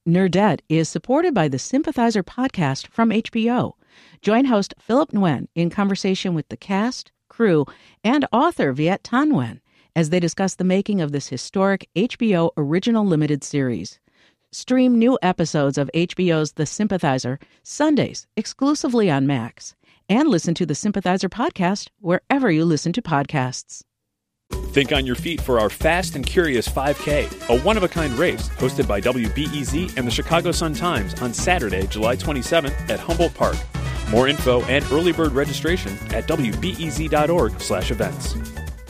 Nerdette is supported by the Sympathizer podcast from HBO. Join host Philip Nguyen in conversation with the cast, crew, and author Viet Thanh Nguyen as they discuss the making of this historic HBO original limited series. Stream new episodes of HBO's The Sympathizer Sundays exclusively on Max, and listen to the Sympathizer podcast wherever you listen to podcasts. Think on your feet for our Fast and Curious 5K, a one-of-a-kind race hosted by WBEZ and the Chicago Sun-Times on Saturday, July 27th at Humboldt Park. More info and early bird registration at wbez.org/events.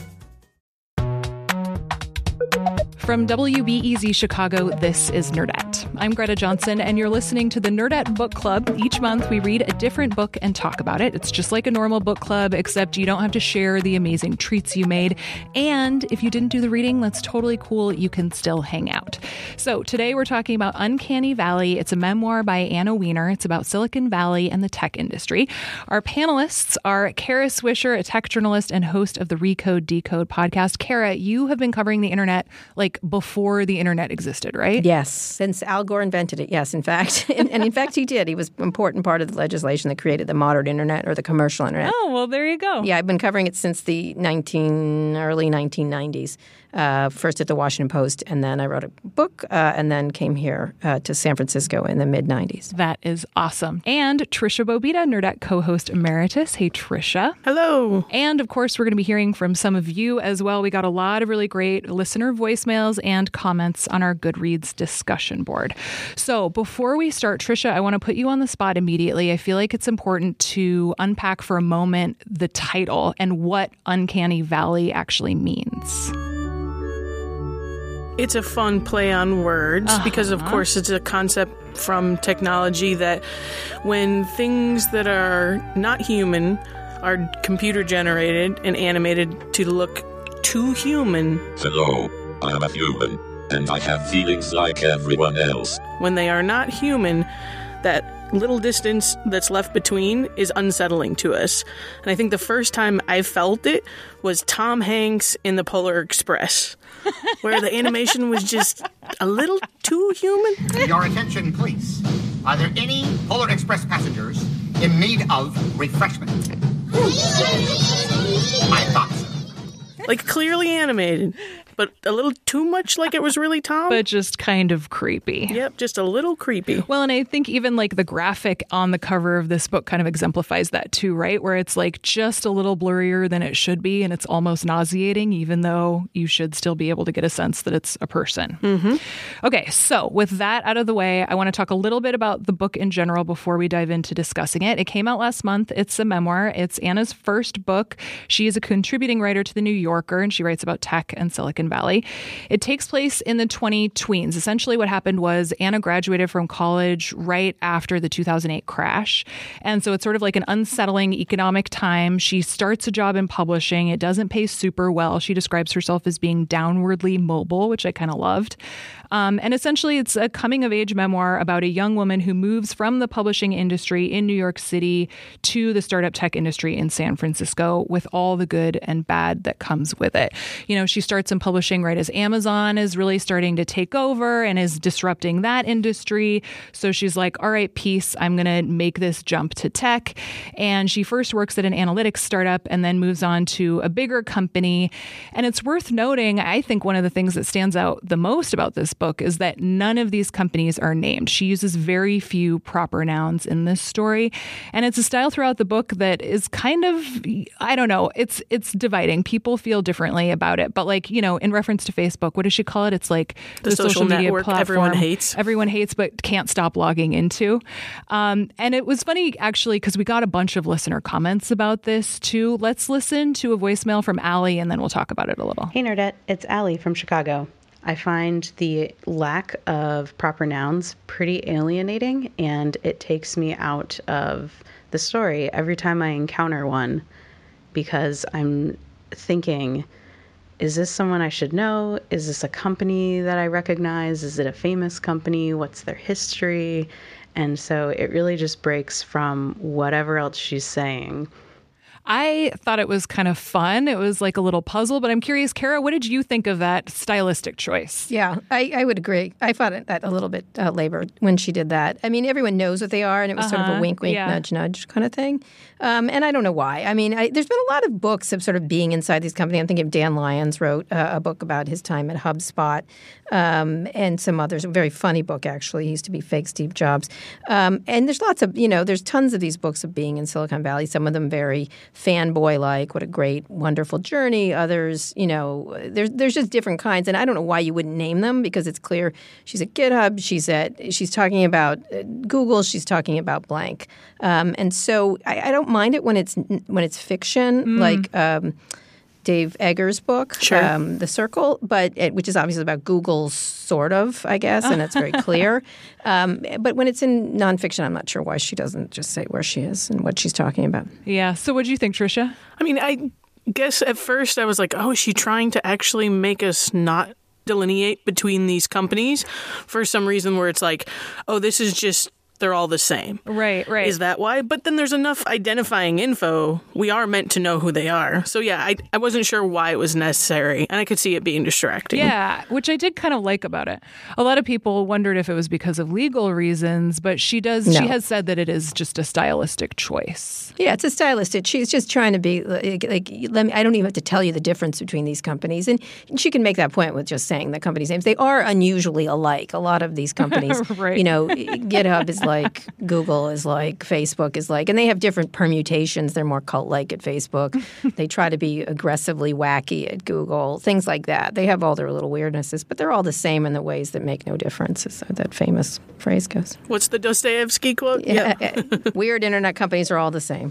From WBEZ Chicago, this is Nerdette. I'm Greta Johnson, and you're listening to the Nerdette Book Club. Each month, we read a different book and talk about it. It's just like a normal book club, except you don't have to share the amazing treats you made. And if you didn't do the reading, that's totally cool. You can still hang out. So today, we're talking about Uncanny Valley. It's a memoir by Anna Wiener. It's about Silicon Valley and the tech industry. Our panelists are Kara Swisher, a tech journalist and host of the Recode Decode podcast. Kara, you have been covering the internet before the internet existed, right? Yes, since Al Gore invented it, yes, in fact. And in fact, he did. He was an important part of the legislation that created the modern internet or the commercial internet. Oh, well, there you go. Yeah, I've been covering it since the early 1990s. First at the Washington Post, and then I wrote a book, and then came here to San Francisco in the mid-90s. That is awesome. And Trisha Bobita, Nerdette co-host emeritus. Hey, Trisha. Hello. And, of course, we're going to be hearing from some of you as well. We got a lot of really great listener voicemails and comments on our Goodreads discussion board. So before we start, Trisha, I want to put you on the spot immediately. I feel like it's important to unpack for a moment the title and what Uncanny Valley actually means. It's a fun play on words because, of course, it's a concept from technology that when things that are not human are computer generated and animated to look too human. Hello, I'm a human, and I have feelings like everyone else. When they are not human, that little distance that's left between is unsettling to us. And I think the first time I felt it was Tom Hanks in The Polar Express, where the animation was just a little too human. Your attention, please. Are there any Polar Express passengers in need of refreshment? I thought so. Like, clearly animated, but a little too much like it was really Tom. But just kind of creepy. Yep, just a little creepy. Well, and I think even the graphic on the cover of this book kind of exemplifies that too, right? Where it's just a little blurrier than it should be, and it's almost nauseating, even though you should still be able to get a sense that it's a person. Mm-hmm. Okay, so with that out of the way, I want to talk a little bit about the book in general before we dive into discussing it. It came out last month. It's a memoir. It's Anna's first book. She is a contributing writer to The New Yorker, and she writes about tech and Silicon Valley. It takes place in the 20-tweens. Essentially what happened was Anna graduated from college right after the 2008 crash. And so it's sort of like an unsettling economic time. She starts a job in publishing. It doesn't pay super well. She describes herself as being downwardly mobile, which I kind of loved. And essentially, it's a coming-of-age memoir about a young woman who moves from the publishing industry in New York City to the startup tech industry in San Francisco with all the good and bad that comes with it. You know, she starts in publishing right as Amazon is really starting to take over and is disrupting that industry. So she's like, all right, peace, I'm going to make this jump to tech. And she first works at an analytics startup and then moves on to a bigger company. And it's worth noting, I think one of the things that stands out the most about this book is that none of these companies are named. She uses very few proper nouns in this story. And it's a style throughout the book that is kind of, I don't know, it's dividing. People feel differently about it. But in reference to Facebook, what does she call it? It's like the social media network platform everyone hates but can't stop logging into. And it was funny, actually, because we got a bunch of listener comments about this, too. Let's listen to a voicemail from Allie, and then we'll talk about it a little. Hey, Nerdette. It's Allie from Chicago. I find the lack of proper nouns pretty alienating, and it takes me out of the story every time I encounter one, because I'm thinking, is this someone I should know? Is this a company that I recognize? Is it a famous company? What's their history? And so it really just breaks from whatever else she's saying. I thought it was kind of fun. It was like a little puzzle, but I'm curious, Kara, what did you think of that stylistic choice? Yeah, I would agree. I found that a little bit labored when she did that. I mean, everyone knows what they are, and it was sort of a wink, wink, nudge, nudge kind of thing. And I don't know why. I mean, there's been a lot of books of sort of being inside these companies. I'm thinking of Dan Lyons wrote a book about his time at HubSpot, and some others. A very funny book, actually. He used to be fake Steve Jobs. And there's lots of, there's tons of these books of being in Silicon Valley. Some of them very fanboy-like. What a great, wonderful journey. Others, there's just different kinds. And I don't know why you wouldn't name them, because it's clear she's at GitHub. She's talking about Google. She's talking about blank. And so I don't mind it when it's fiction, like Dave Eggers' book, sure. The Circle, which is obviously about Google, sort of, I guess, and it's very clear. But when it's in nonfiction, I'm not sure why she doesn't just say where she is and what she's talking about. Yeah. So what do you think, Tricia? I mean, I guess at first I was like, oh, is she trying to actually make us not delineate between these companies for some reason where it's like, oh, this is just, they're all the same. Right. Is that why? But then there's enough identifying info. We are meant to know who they are. So yeah, I wasn't sure why it was necessary, and I could see it being distracting. Yeah, which I did kind of like about it. A lot of people wondered if it was because of legal reasons, but she has said that it is just a stylistic choice. Yeah, it's a stylistic. She's just trying to be like I don't even have to tell you the difference between these companies. And she can make that point with just saying the companies' names. They are unusually alike. A lot of these companies, right. GitHub is like, Google is like, Facebook is like, and they have different permutations. They're more cult-like at Facebook. They try to be aggressively wacky at Google, things like that. They have all their little weirdnesses, but they're all the same in the ways that make no difference, as that famous phrase goes. What's the Dostoevsky quote? Yeah. Weird internet companies are all the same.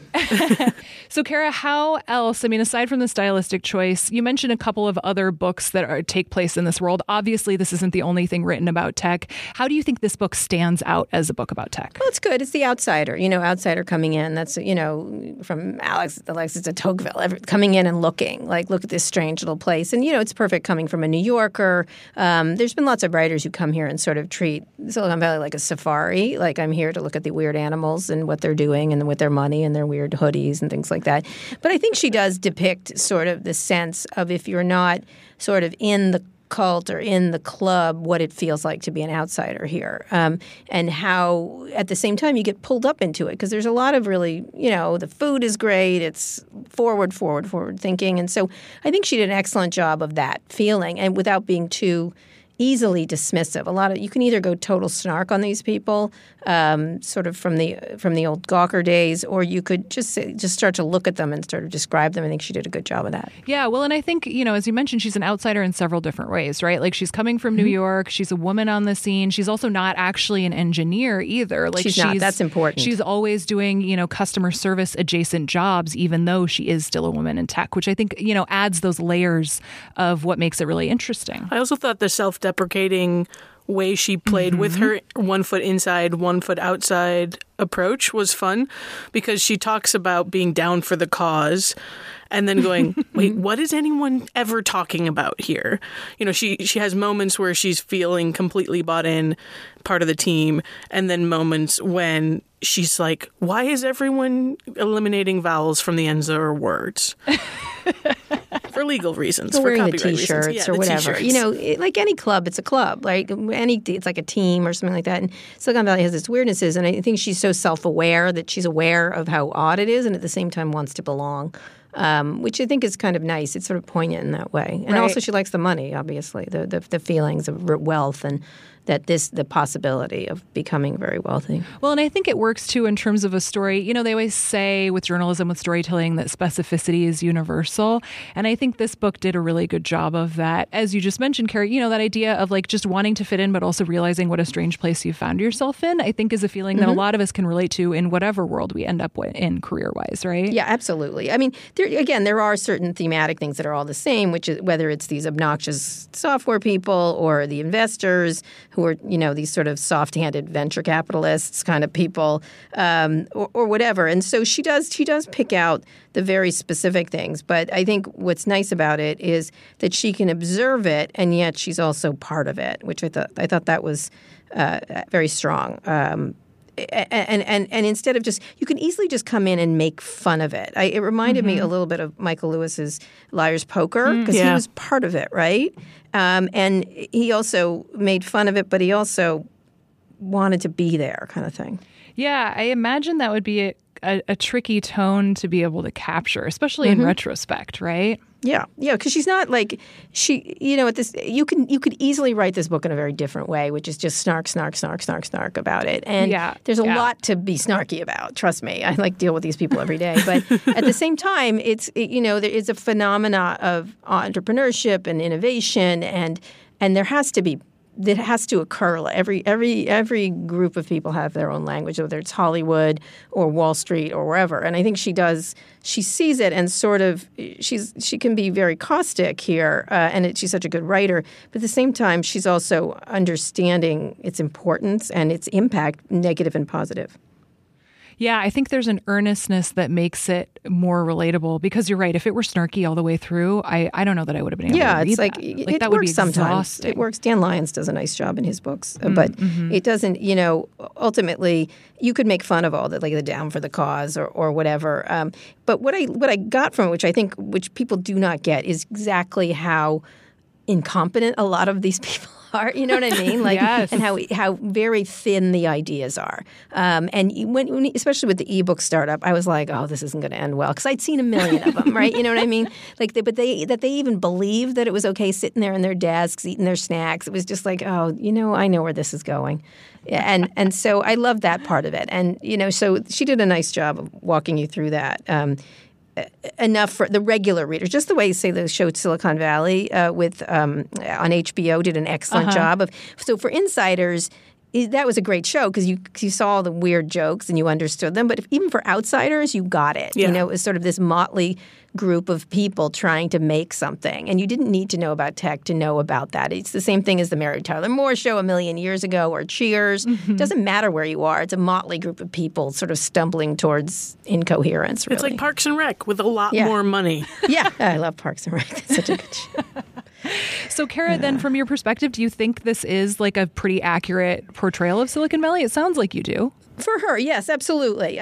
So, Kara, how else, aside from the stylistic choice, you mentioned a couple of other books that take place in this world. Obviously, this isn't the only thing written about tech. How do you think this book stands out as a book about tech? Well, it's good. It's the outsider, outsider coming in. That's, from Alexis de Tocqueville, coming in and looking, like, look at this strange little place. And, it's perfect coming from a New Yorker. There's been lots of writers who come here and sort of treat Silicon Valley like a safari. Like, I'm here to look at the weird animals and what they're doing and with their money and their weird hoodies and things like that. But I think she does depict sort of the sense of, if you're not sort of in the cult or in the club, what it feels like to be an outsider here, and how at the same time you get pulled up into it, because there's a lot of really, the food is great, it's forward thinking, and so I think she did an excellent job of that feeling, and without being too easily dismissive. You can either go total snark on these people, sort of from the old Gawker days, or you could just start to look at them and sort of describe them. I think she did a good job of that. Yeah, well, and I think, as you mentioned, she's an outsider in several different ways, right? Like, she's coming from New York. She's a woman on the scene. She's also not actually an engineer either. Like, she's not. That's important. She's always doing, customer service adjacent jobs, even though she is still a woman in tech, which I think, adds those layers of what makes it really interesting. I also thought the self-deprecating way she played with her 1 foot inside, 1 foot outside approach was fun, because she talks about being down for the cause and then going, wait, what is anyone ever talking about here? She has moments where she's feeling completely bought in, part of the team, and then moments when she's like, why is everyone eliminating vowels from the ends of her words? For legal reasons, for wearing the copyright T-shirts reasons. Yeah, or whatever. T-shirts. Like any club, it's a club. Like it's like a team or something like that. And Silicon Valley has its weirdnesses, and I think she's so self-aware that she's aware of how odd it is, and at the same time wants to belong. Which I think is kind of nice. It's sort of poignant in that way. And also she likes the money, obviously, the feelings of wealth and the possibility of becoming very wealthy. Well, and I think it works, too, in terms of a story. They always say with journalism, with storytelling, that specificity is universal. And I think this book did a really good job of that. As you just mentioned, Carrie, that idea of like just wanting to fit in, but also realizing what a strange place you found yourself in, I think is a feeling that a lot of us can relate to in whatever world we end up in career-wise, right? Yeah, absolutely. There are certain thematic things that are all the same, which is whether it's these obnoxious software people or the investors who are, these sort of soft-handed venture capitalists kind of people, or whatever. And so she does pick out the very specific things. But I think what's nice about it is that she can observe it, and yet she's also part of it, which I thought that was very strong. and instead of just, you can easily just come in and make fun of it. It reminded me a little bit of Michael Lewis's Liar's Poker, because he was part of it, right? And he also made fun of it, but he also wanted to be there, kind of thing. Yeah, I imagine that would be a tricky tone to be able to capture, especially in retrospect, right? Yeah, because she's not like at this. You could easily write this book in a very different way, which is just snark about it. And there's a lot to be snarky about. Trust me, I deal with these people every day. But at the same time, there is a phenomena of entrepreneurship and innovation, and there has to be. That has to occur. Every group of people have their own language, whether it's Hollywood or Wall Street or wherever. And I think she does. She sees it and sort of she can be very caustic here, and she's such a good writer. But at the same time, she's also understanding its importance and its impact, negative and positive. Yeah, I think there's an earnestness that makes it more relatable, because you're right. If it were snarky all the way through, I don't know that I would have been able to read it's that. It that works would be sometimes. Exhausting. It works. Dan Lyons does a nice job in his books, but it doesn't, ultimately you could make fun of all that, the down for the cause or whatever. But what I got from it, which people do not get, is exactly how incompetent a lot of these people are. You know what I mean? Yes. And how very thin the ideas are. And when especially with the ebook startup, I was like, oh, this isn't going to end well, because I'd seen a million of them, right? You know what I mean? But they even believed that it was okay sitting there in their desks eating their snacks. It was just like, oh, I know where this is going. And so I loved that part of it. And so she did a nice job of walking you through that. Enough for the regular readers, just the way, say, the show Silicon Valley on HBO did an excellent job of. So for insiders, that was a great show, because you saw the weird jokes and you understood them. But even for outsiders, you got it. Yeah. It was sort of this motley group of people trying to make something, and you didn't need to know about tech to know about that. It's the same thing as the Mary Tyler Moore Show a million years ago, or Cheers. It doesn't matter where you are. It's a motley group of people sort of stumbling towards incoherence, really. It's like Parks and Rec with a lot more money. Yeah, I love Parks and Rec. That's such a good show. So, Kara, then from your perspective, do you think this is a pretty accurate portrayal of Silicon Valley? It sounds like you do. For her, yes, absolutely.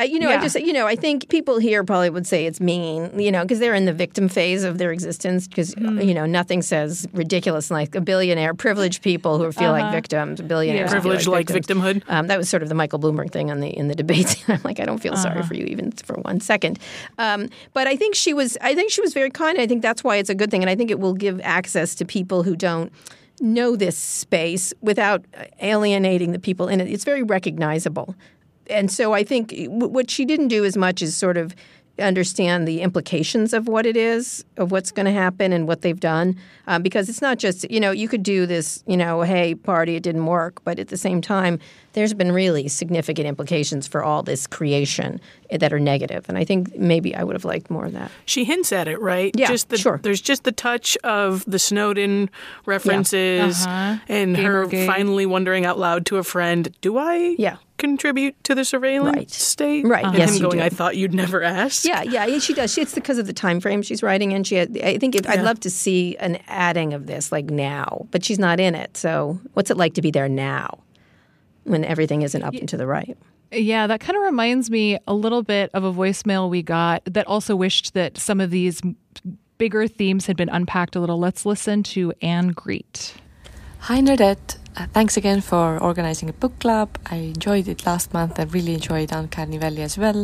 I think people here probably would say it's mean, because they're in the victim phase of their existence, because, nothing says ridiculous like a billionaire, privileged people who feel like victims, billionaires. Privilege like victimhood. That was sort of the Michael Bloomberg thing in the debates. I'm like, I don't feel sorry for you even for 1 second. But I think she was very kind. I think that's why it's a good thing. And I think it will give access to people who don't know this space without alienating the people in it. It's very recognizable. And so I think what she didn't do as much is sort of understand the implications of what it is, of what's going to happen and what they've done. Because it's not just, you could do this, hey, party, it didn't work. But at the same time, there's been really significant implications for all this creation that are negative. And I think maybe I would have liked more of that. She hints at it, right? Yeah, sure. There's just the touch of the Snowden references and her finally wondering out loud to a friend, do I contribute to the surveillance state? Right. And Yes, him going, you do. I thought you'd never ask. Yeah, she does. It's because of the time frame she's writing in. I'd love to see an adding of this, now, but she's not in it. So what's it like to be there now when everything isn't up and to the right? Yeah, that kind of reminds me a little bit of a voicemail we got that also wished that some of these bigger themes had been unpacked a little. Let's listen to Anne Greet. Hi, Nerdette. Thanks again for organizing a book club. I enjoyed it last month. I really enjoyed Uncanny Valley as well.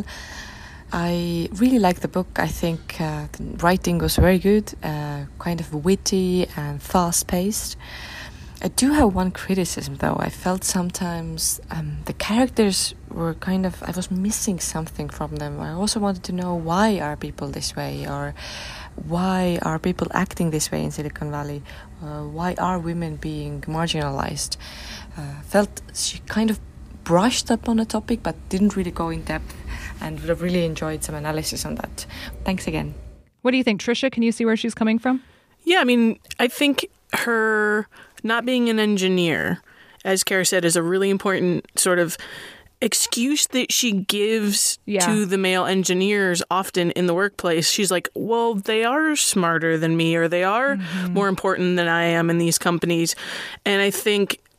I really liked the book. I think the writing was very good, kind of witty and fast-paced. I do have one criticism, though. I felt sometimes the characters were I was missing something from them. I also wanted to know, why are people this way, or why are people acting this way in Silicon Valley? Why are women being marginalized? Felt she kind of brushed up on a topic but didn't really go in depth, and would have really enjoyed some analysis on that. Thanks again. What do you think, Trisha? Can you see where she's coming from? Yeah, I think her not being an engineer, as Kara said, is a really important sort of excuse that she gives to the male engineers often in the workplace. She's like, well, they are smarter than me, or they are more important than I am in these companies. And I think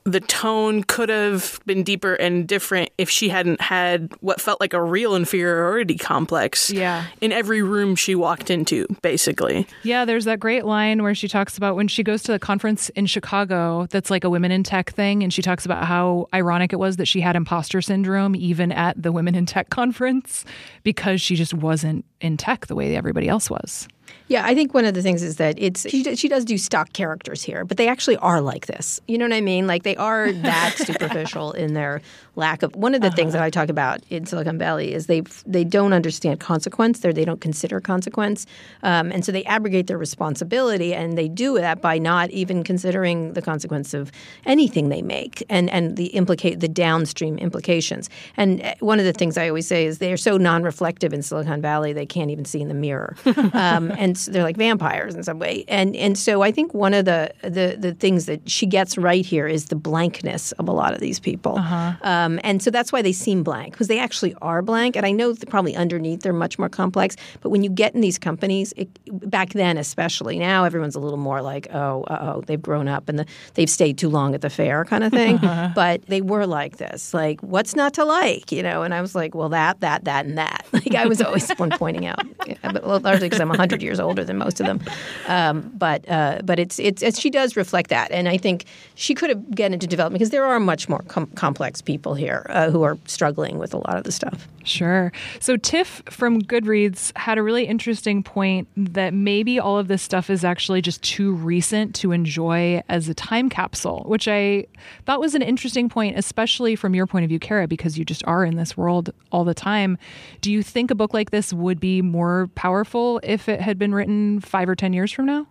the tone could have been deeper and different if she hadn't had what felt like a real inferiority complex in every room she walked into, basically. Yeah, there's that great line where she talks about when she goes to the conference in Chicago that's like a women in tech thing, and she talks about how ironic it was that she had imposter syndrome even at the women in tech conference because she just wasn't in tech the way everybody else was. Yeah, I think one of the things is that she does do stock characters here, but they actually are like this. You know what I mean? Like they are that superficial in their lack of. One of the things that I talk about in Silicon Valley is they don't understand consequence. They don't consider consequence, and so they abrogate their responsibility, and they do that by not even considering the consequence of anything they make and the downstream implications. And one of the things I always say is they are so non-reflective in Silicon Valley they can't even see in the mirror. And they're like vampires in some way. And so I think one of the things that she gets right here is the blankness of a lot of these people. And so that's why they seem blank, because they actually are blank. And I know that probably underneath they're much more complex. But when you get in these companies, back then especially, now everyone's a little more like, they've grown up and they've stayed too long at the fair kind of thing. But they were like this, like, what's not to like, you know? And I was like, well, that, and that. Like I was always one pointing out, but largely because I'm 100 years older than most of them. But it's she does reflect that. And I think she could have gotten into development because there are much more complex people here who are struggling with a lot of the stuff. Sure. So Tiff from Goodreads had a really interesting point that maybe all of this stuff is actually just too recent to enjoy as a time capsule, which I thought was an interesting point, especially from your point of view, Kara, because you just are in this world all the time. Do you think a book like this would be more powerful if it had been written 5 or 10 years from now?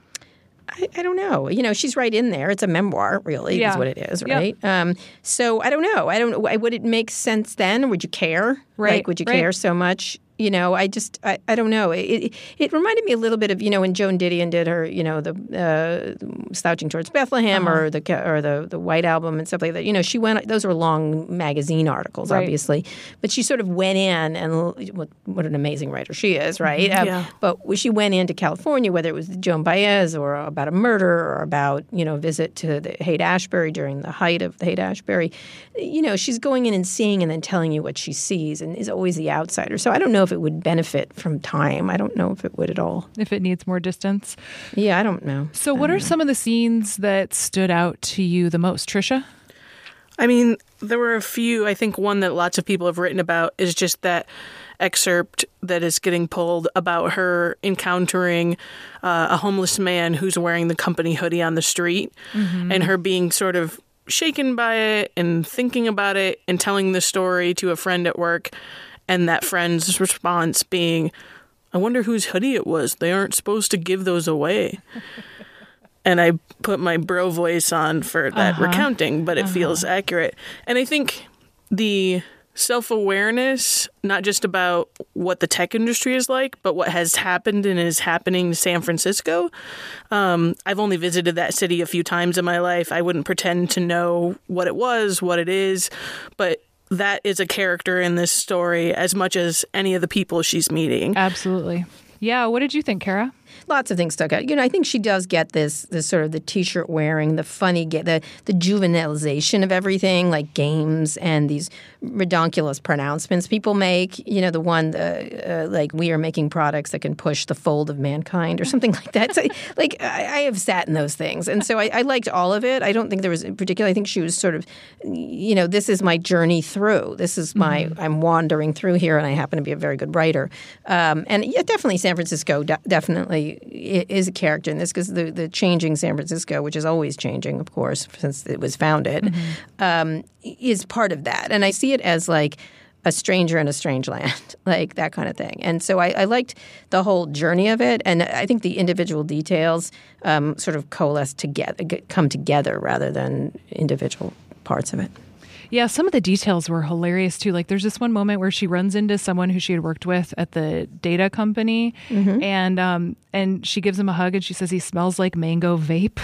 I don't know. You know, she's right in there. It's a memoir, really, is what it is, right? Yep. So I don't know. Would it make sense then? Or would you care? Right. Like, would you care so much? You know, I don't know. It reminded me a little bit of, you know, when Joan Didion did her, you know, the Slouching Towards Bethlehem or the White Album and stuff like that. You know, she went. Those were long magazine articles, obviously, but she sort of went in and what an amazing writer she is, right? But she went into California, whether it was Joan Baez or about a murder or about, you know, a visit to the Haight-Ashbury during the height of the Haight-Ashbury. You know, she's going in and seeing and then telling you what she sees and is always the outsider. So I don't know if it would benefit from time. I don't know if it would at all. If it needs more distance? Yeah, I don't know. So what are some of the scenes that stood out to you the most, Trisha? I mean, there were a few. I think one that lots of people have written about is just that excerpt that is getting pulled about her encountering a homeless man who's wearing the company hoodie on the street and her being sort of shaken by it and thinking about it and telling the story to a friend at work. And that friend's response being, I wonder whose hoodie it was. They aren't supposed to give those away. And I put my bro voice on for that recounting, but it feels accurate. And I think the self-awareness, not just about what the tech industry is like, but what has happened and is happening in San Francisco. I've only visited that city a few times in my life. I wouldn't pretend to know what it was, what it is, but that is a character in this story as much as any of the people she's meeting. Absolutely. Yeah. What did you think, Kara? Lots of things stuck out. You know, I think she does get this sort of the T-shirt wearing, the funny, the juvenilization of everything, like games and these redonkulous pronouncements people make. You know, the one like we are making products that can push the fold of mankind or something like that. So, like I have sat in those things, and so I liked all of it. I don't think there was in particular. I think she was sort of, you know, this is my journey through. This is my I'm wandering through here, and I happen to be a very good writer. And yeah, definitely San Francisco. Definitely is a character in this because the changing San Francisco, which is always changing, of course, since it was founded, is part of that. And I see it as like a stranger in a strange land, like that kind of thing. And so I liked the whole journey of it. And I think the individual details sort of coalesce together, come together rather than individual parts of it. Yeah, some of the details were hilarious, too. Like, there's this one moment where she runs into someone who she had worked with at the data company, and she gives him a hug, and she says he smells like mango vape.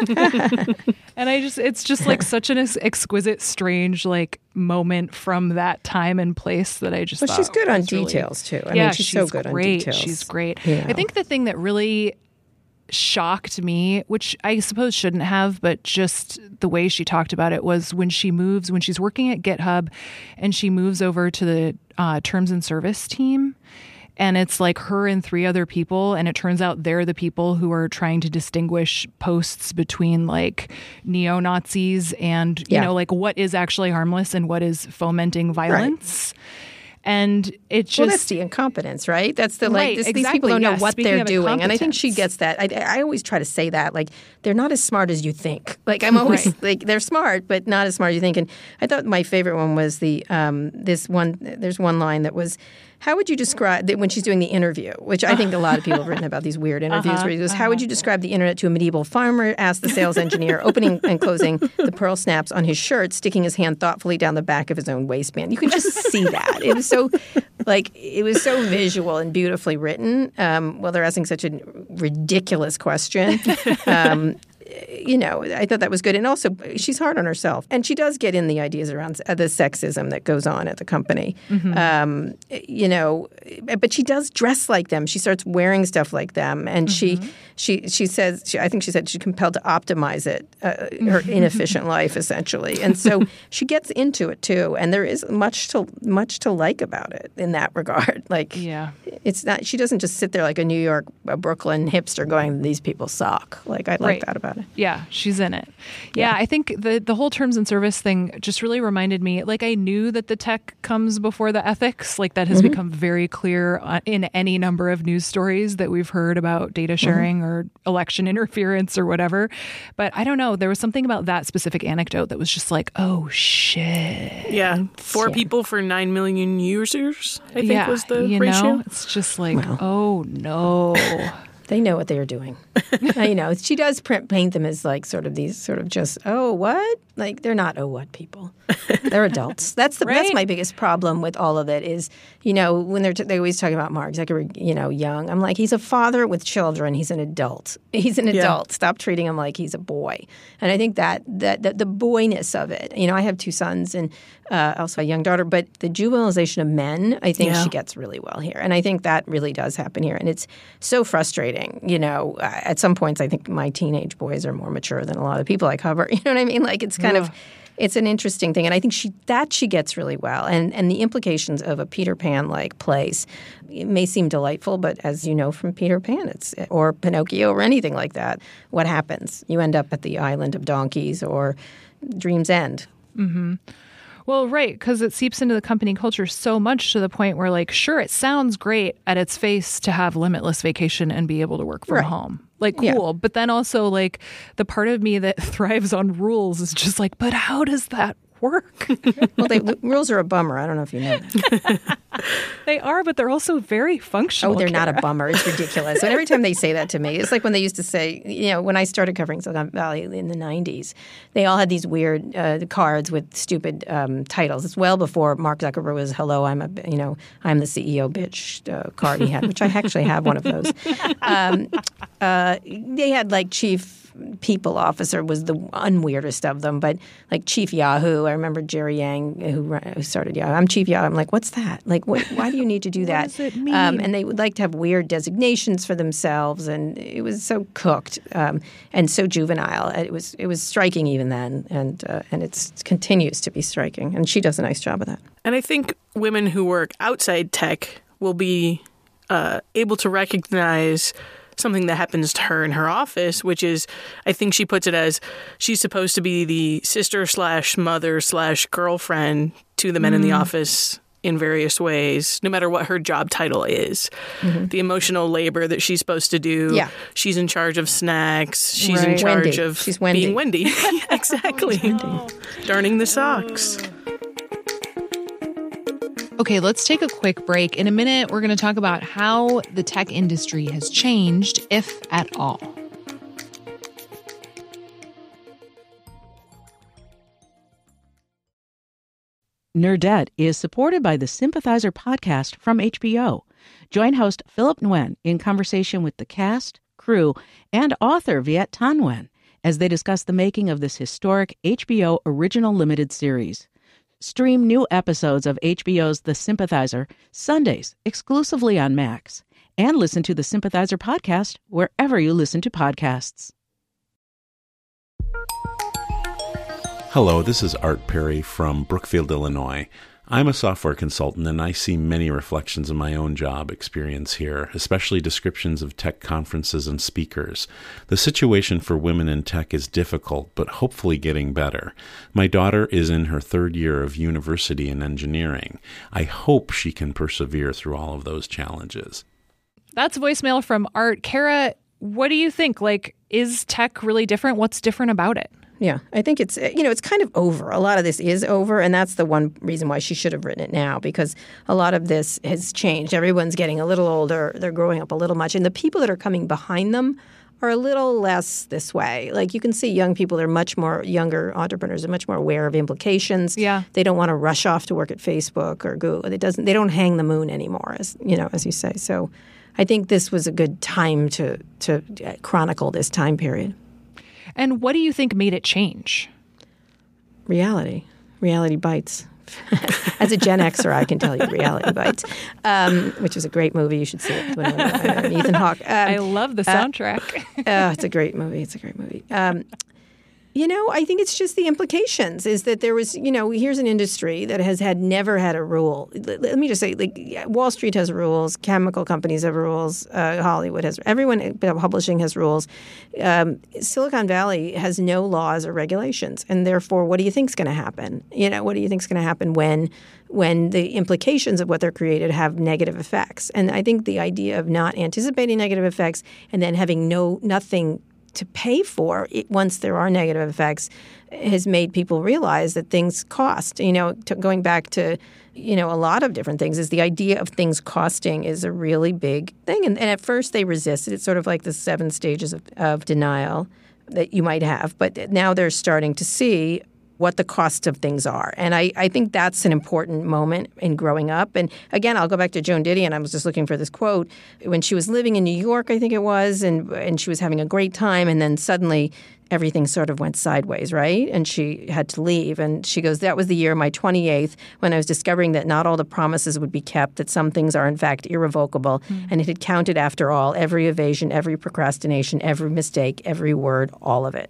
And it's just like such an exquisite, strange, like, moment from that time and place that I just thought she's good on details, too. I mean, she's so good on details. She's great. Yeah. I think the thing that really shocked me, which I suppose shouldn't have, but just the way she talked about it was when she's working at GitHub and she moves over to the terms and service team. And it's like her and 3 other people. And it turns out they're the people who are trying to distinguish posts between like neo-Nazis and, you know, like what is actually harmless and what is fomenting violence. Right. And it just... Well, that's the incompetence, right? That's the, like, these people don't know what they're doing. And I think she gets that. I always try to say that, like, they're not as smart as you think. Like, I'm always, like, they're smart, but not as smart as you think. And I thought my favorite one was there's one line that was, how would you describe, when she's doing the interview, which I think a lot of people have written about these weird interviews, where he goes, how would you describe the internet to a medieval farmer, asked the sales engineer, opening and closing the pearl snaps on his shirt, sticking his hand thoughtfully down the back of his own waistband. You can just see that. It was so, like, it was so visual and beautifully written. Well, they're asking such a ridiculous question. You know, I thought that was good. And also, she's hard on herself. And she does get in the ideas around the sexism that goes on at the company. Mm-hmm. You know, but she does dress like them. She starts wearing stuff like them. And she says, I think she said she's compelled to optimize it, her inefficient life, essentially. And so she gets into it, too. And there is much to like about it in that regard. Like, it's not, she doesn't just sit there like a Brooklyn hipster going, these people suck. Like, I like that about it. Yeah, she's in it. Yeah, I think the whole terms and service thing just really reminded me, like, I knew that the tech comes before the ethics. Like, that has become very clear in any number of news stories that we've heard about data sharing or election interference or whatever. But I don't know. There was something about that specific anecdote that was just like, oh, shit. Yeah. 4 people for 9 million users, I think was the ratio. Know? It's just like, oh, no. They know what they are doing. You know, she does paint them as like sort of these sort of just, oh, what? Like, they're not, oh, what people. They're adults. That's my biggest problem with all of it is, you know, when they're always talking about Mark Zuckerberg, you know, young. I'm like, he's a father with children. He's an adult. He's an adult. Stop treating him like he's a boy. And I think that the boyness of it, you know, I have 2 sons and also a young daughter, but the juvenilization of men, I think she gets really well here. And I think that really does happen here. And it's so frustrating, you know. At some points, I think my teenage boys are more mature than a lot of the people I cover. You know what I mean? Like, it's kind of, it's an interesting thing. And I think she gets really well. And the implications of a Peter Pan-like place, it may seem delightful, but as you know from Peter Pan, or Pinocchio or anything like that, what happens? You end up at the Island of Donkeys or Dream's End. Mm-hmm. Well, right, because it seeps into the company culture so much to the point where, like, sure, it sounds great at its face to have limitless vacation and be able to work from home. Like, cool. Yeah. But then also, like, the part of me that thrives on rules is just like, but how does that work? Well, rules are a bummer. I don't know if you know that. They are, but they're also very functional. Oh, they're not a bummer. It's ridiculous. And every time they say that to me, it's like when they used to say, you know, when I started covering Silicon Valley in the 90s, they all had these weird cards with stupid titles. It's well before Mark Zuckerberg was, hello, I'm the CEO bitch card he had, which I actually have one of those. They had like chief people officer was the unweirdest of them, but like Chief Yahoo, I remember Jerry Yang who started Yahoo. I'm Chief Yahoo. I'm like, what's that? Like, why do you need to do that? What does it mean? And they would like to have weird designations for themselves, and it was so cooked and so juvenile. It was striking even then, and it continues to be striking. And she does a nice job of that. And I think women who work outside tech will be able to recognize something that happens to her in her office, which is, I think she puts it as, she's supposed to be the sister/mother/girlfriend to the men in the office in various ways, no matter what her job title is. Mm-hmm. The emotional labor that she's supposed to do. Yeah. She's in charge of snacks. She's in charge of being Wendy. Exactly. Darning the socks. Okay, let's take a quick break. In a minute, we're going to talk about how the tech industry has changed, if at all. Nerdette is supported by the Sympathizer podcast from HBO. Join host Philip Nguyen in conversation with the cast, crew, and author Viet Thanh Nguyen as they discuss the making of this historic HBO original limited series. Stream new episodes of HBO's The Sympathizer Sundays exclusively on Max. And listen to the Sympathizer podcast wherever you listen to podcasts. Hello, this is Art Perry from Brookfield, Illinois. I'm a software consultant, and I see many reflections of my own job experience here, especially descriptions of tech conferences and speakers. The situation for women in tech is difficult, but hopefully getting better. My daughter is in her third year of university in engineering. I hope she can persevere through all of those challenges. That's voicemail from Art. Kara, what do you think? Like, is tech really different? What's different about it? Yeah, I think it's kind of over. A lot of this is over, and that's the one reason why she should have written it now, because a lot of this has changed. Everyone's getting a little older. They're growing up a little much. And the people that are coming behind them are a little less this way. Like, you can see young people, they're much more, younger entrepreneurs are much more aware of implications. Yeah. They don't want to rush off to work at Facebook or Google. They don't hang the moon anymore, as you say. So I think this was a good time to chronicle this time period. And what do you think made it change? Reality. Reality bites. As a Gen Xer, I can tell you Reality Bites, which is a great movie. You should see it. Ethan Hawke. I love the soundtrack. It's a great movie. I think it's just the implications is that there was, here's an industry that has never had a rule. Let me just say, like, Wall Street has rules, chemical companies have rules, Hollywood has, everyone, publishing has rules. Silicon Valley has no laws or regulations. And therefore, what do you think is going to happen? What do you think is going to happen when the implications of what they're created have negative effects? And I think the idea of not anticipating negative effects and then having nothing to pay for it once there are negative effects has made people realize that things cost. Going back to, a lot of different things is the idea of things costing is a really big thing. And at first they resisted. It's sort of like the 7 stages of denial that you might have. But now they're starting to see what the cost of things are. And I think that's an important moment in growing up. And again, I'll go back to Joan Didion. I was just looking for this quote. When she was living in New York, I think it was, and she was having a great time, and then suddenly everything sort of went sideways, right? And she had to leave. And she goes, that was the year, my 28th, when I was discovering that not all the promises would be kept, that some things are in fact irrevocable. And it had counted after all, every evasion, every procrastination, every mistake, every word, all of it.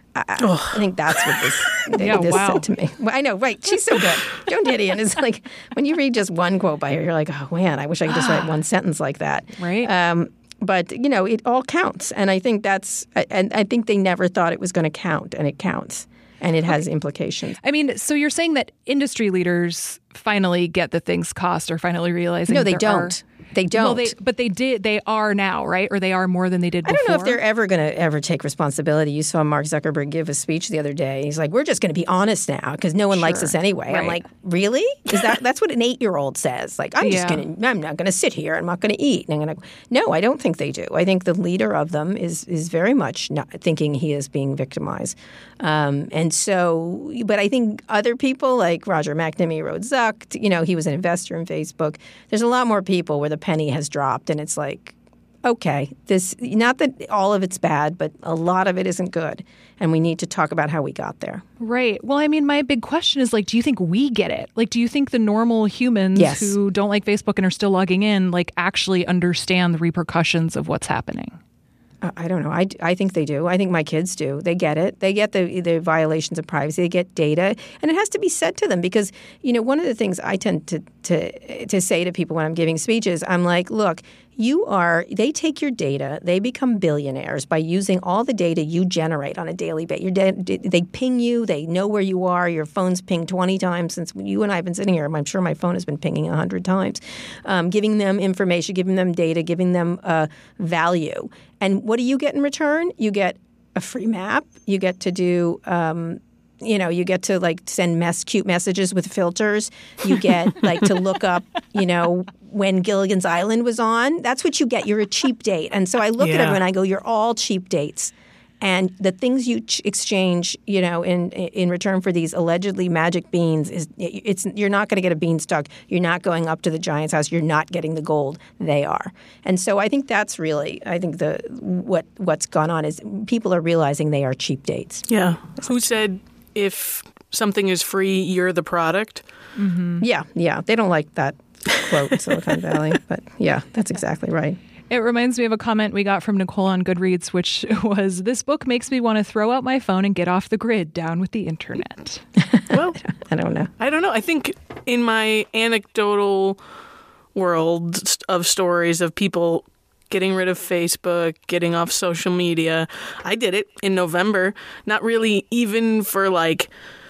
I think that's what this said to me. Well, I know, right? She's so good. Joan Didion is like, when you read just one quote by her, you're like, oh, man, I wish I could just write one sentence like that. Right. But, it all counts. And I think I think they never thought it was going to count, and it counts. And it has implications. I mean, so you're saying that industry leaders finally get that things cost or finally realizing No, they don't. They don't. Well, but they did. They are now, right? Or they are more than they did before? I don't know if they're ever going to ever take responsibility. You saw Mark Zuckerberg give a speech the other day. He's like, we're just going to be honest now because no one likes us anyway. Right. I'm like, really? Is that's what an 8-year-old says? Like, I'm not going to sit here. I'm not going to eat. And No, I don't think they do. I think the leader of them is very much not thinking he is being victimized. And so, but I think other people like Roger McNamee wrote Zuck, he was an investor in Facebook. There's a lot more people where the penny has dropped, and it's like, okay, not that all of it's bad, but a lot of it isn't good, and we need to talk about how we got there. Right. Well, I mean, my big question is, like, do you think we get it? Like, do you think the normal humans who don't like Facebook and are still logging in, like, actually understand the repercussions of what's happening? I don't know. I think they do. I think my kids do. They get it. They get the violations of privacy. They get data. And it has to be said to them because, one of the things I tend to say to people when I'm giving speeches, I'm like, look, they take your data. They become billionaires by using all the data you generate on a daily basis. They ping you. They know where you are. Your phone's pinged 20 times since you and I have been sitting here. I'm sure my phone has been pinging 100 times. Giving them information, giving them data, giving them value. And what do you get in return? You get a free map. You get to do you get to like send cute messages with filters. You get like to look up, when Gilligan's Island was on. That's what you get. You're a cheap date. And so I look at everyone and I go, you're all cheap dates. And the things you exchange, in return for these allegedly magic beans you're not going to get a beanstalk. You're not going up to the giant's house. You're not getting the gold. They are. And so I think that's really, what's gone on is people are realizing they are cheap dates. Yeah. Who said if something is free, you're the product? Mm-hmm. Yeah. They don't like that quote in Silicon Valley. But yeah, that's exactly right. It reminds me of a comment we got from Nicole on Goodreads, which was, "This book makes me want to throw out my phone and get off the grid, down with the internet." Well, I don't know. I think in my anecdotal world of stories of people getting rid of Facebook, getting off social media, I did it in November. Not really even for like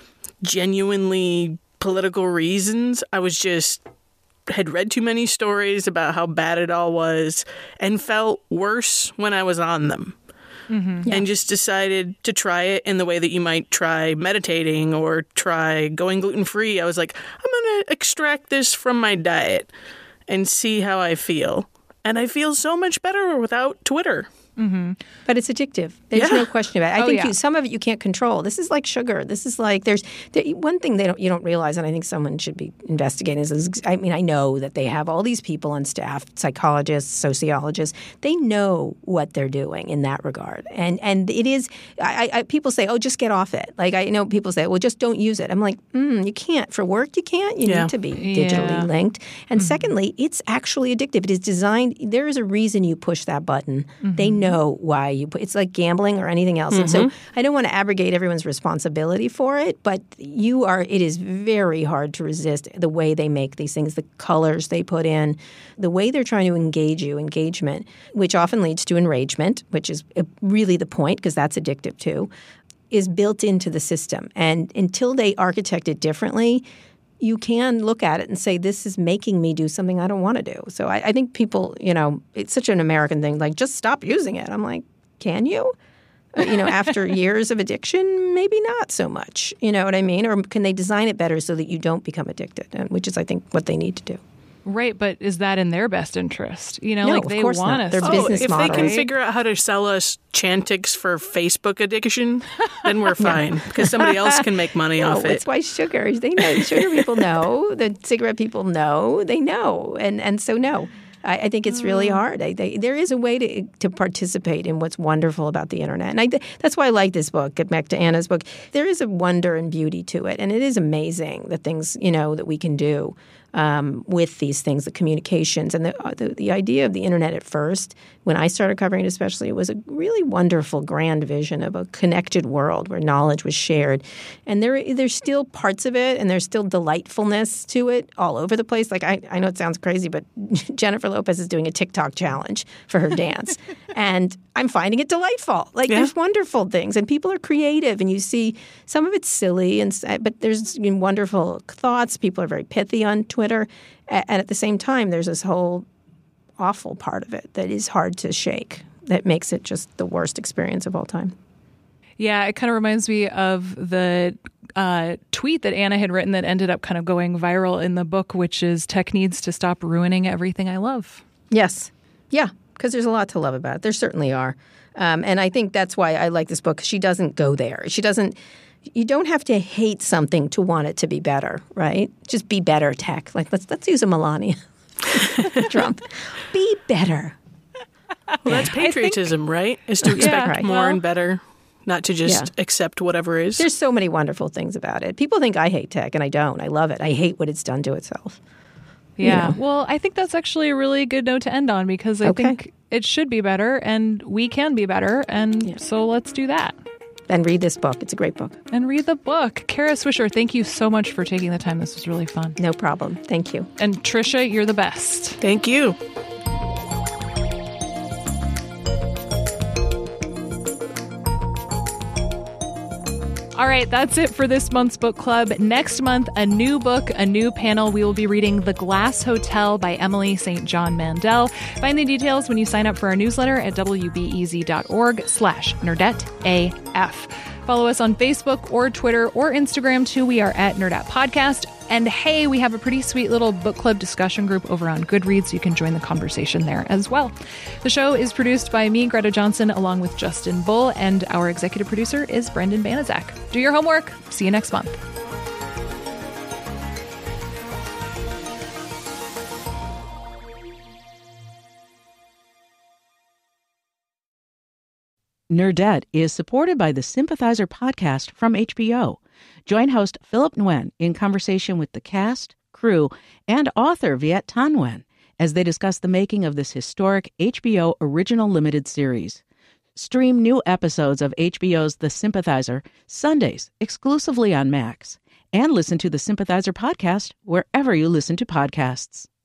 genuinely political reasons. I was just had read too many stories about how bad it all was and felt worse when I was on them. Mm-hmm. And just decided to try it in the way that you might try meditating or try going gluten-free. I was like, I'm going to extract this from my diet and see how I feel. And I feel so much better without Twitter. Mm-hmm. But it's addictive. There's no question about it. I think some of it you can't control. This is like sugar. This is like there's one thing you don't realize, and I think someone should be investigating is I know that they have all these people on staff, psychologists, sociologists. They know what they're doing in that regard, and it is. People say, "Oh, just get off it." Like I know people say, "Well, just don't use it." I'm like, you can't for work. You can't. You need to be digitally linked. And secondly, it's actually addictive. It is designed. There is a reason you push that button. They know why you put. It's like gambling or anything else. And so I don't want to abrogate everyone's responsibility for it, but it is very hard to resist the way they make these things, the colors they put in, the way they're trying to engage you, engagement, which often leads to enragement, which is really the point because that's addictive too, is built into the system. And until they architect it differently, you can look at it and say, this is making me do something I don't want to do. So I think people, it's such an American thing, like, just stop using it. I'm like, can you? After years of addiction, maybe not so much. You know what I mean? Or can they design it better so that you don't become addicted, which is, I think, what they need to do. Right, but is that in their best interest? No, like they want us. Their business model. If they can figure out how to sell us Chantix for Facebook addiction, then we're fine because somebody else can make money off it. That's why sugar. They know. Sugar people know. The cigarette people know. They know, and so no. I think it's really hard. There is a way to participate in what's wonderful about the internet. And that's why I like this book. Get back to Anna's book. There is a wonder and beauty to it. And it is amazing the things, that we can do with these things, the communications. And the idea of the internet at first, when I started covering it especially, it was a really wonderful, grand vision of a connected world where knowledge was shared. And there's still parts of it, and there's still delightfulness to it all over the place. Like, I know it sounds crazy, but Jennifer Lopez is doing a TikTok challenge for her dance. And I'm finding it delightful. Like, there's wonderful things, and people are creative, and you see some of it's silly, but there's wonderful thoughts. People are very pithy on Twitter. And at the same time, there's this whole awful part of it that is hard to shake, that makes it just the worst experience of all time. Yeah, it kind of reminds me of the tweet that Anna had written that ended up kind of going viral in the book, which is tech needs to stop ruining everything I love. Yes. Yeah, because there's a lot to love about it. There certainly are. And I think that's why I like this book. She doesn't go there. You don't have to hate something to want it to be better, right? Just be better, tech. Like, let's use a Melania Trump. Be better. Well, that's patriotism, right? Is to expect more and better, not to just accept whatever is. There's so many wonderful things about it. People think I hate tech, and I don't. I love it. I hate what it's done to itself. Yeah. Well, I think that's actually a really good note to end on, because I think it should be better, and we can be better, and so let's do that. And read this book. It's a great book. And read the book. Kara Swisher, thank you so much for taking the time. This was really fun. No problem. Thank you. And Trisha, you're the best. Thank you. All right, that's it for this month's book club. Next month, a new book, a new panel. We will be reading The Glass Hotel by Emily St. John Mandel. Find the details when you sign up for our newsletter at wbez.org/NerdetteAF. Follow us on Facebook or Twitter or Instagram too. We are at Nerdette Podcast. And hey, we have a pretty sweet little book club discussion group over on Goodreads. You can join the conversation there as well. The show is produced by me, Greta Johnson, along with Justin Bull, and our executive producer is Brendan Banaszak. Do your homework. See you next month. Nerdette is supported by the Sympathizer podcast from HBO. Join host Philip Nguyen in conversation with the cast, crew, and author Viet Thanh Nguyen as they discuss the making of this historic HBO original limited series. Stream new episodes of HBO's The Sympathizer Sundays exclusively on Max, and listen to the Sympathizer podcast wherever you listen to podcasts.